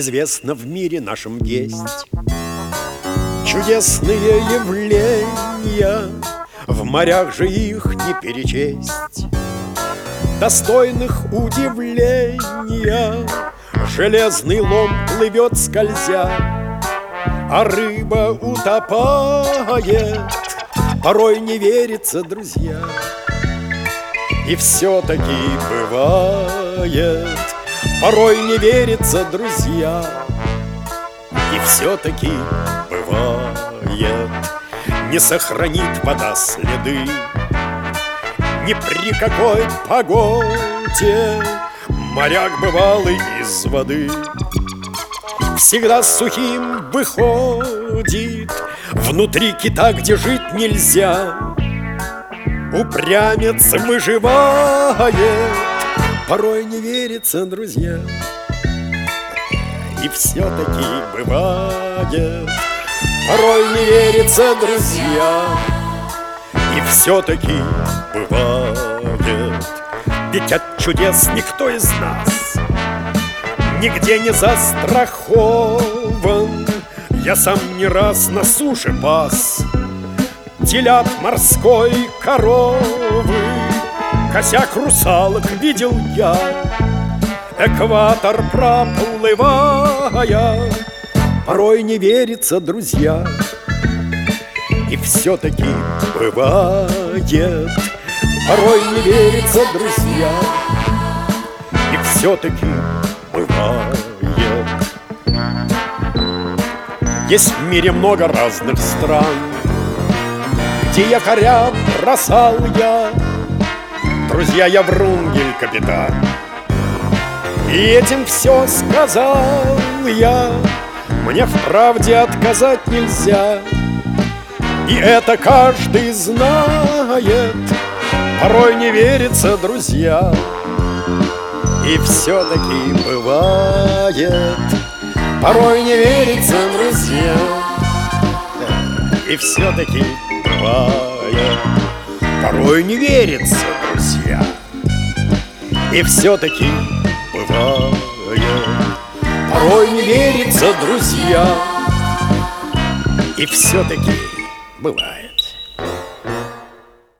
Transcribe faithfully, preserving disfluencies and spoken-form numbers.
известно, в мире нашем есть чудесные явления, в морях же их не перечесть. Достойных удивления железный лом плывет скользя, а рыба утопает, порой не верится, друзья. И все-таки бывает, порой не верится, друзья. И все-таки бывает, не сохранит вода следы ни при какой погоде. Моряк бывалый из воды всегда сухим выходит. Внутри кита, где жить нельзя, упрямец выживает, порой не верится, друзья. И все-таки бывает, порой не верится, друзья. И все-таки бывает, ведь от чудес никто из нас нигде не застрахован. Я сам не раз на суше пас телят морской, коровы, косяк русалок видел я, экватор проплывая, порой не верится, друзья. И все-таки бывает, порой не верится, друзья. И все-таки бывает. Есть в мире много разных стран, где якоря бросал я. Друзья, я Врунгель, капитан, и этим все сказал я. Мне в правде отказать нельзя, и это каждый знает, порой не верится, друзья. И все-таки бывает, порой не верится, друзья. И все-таки бывает, порой не верится, друзья. И все-таки бывает, порой не верится, друзья. И все-таки бывает.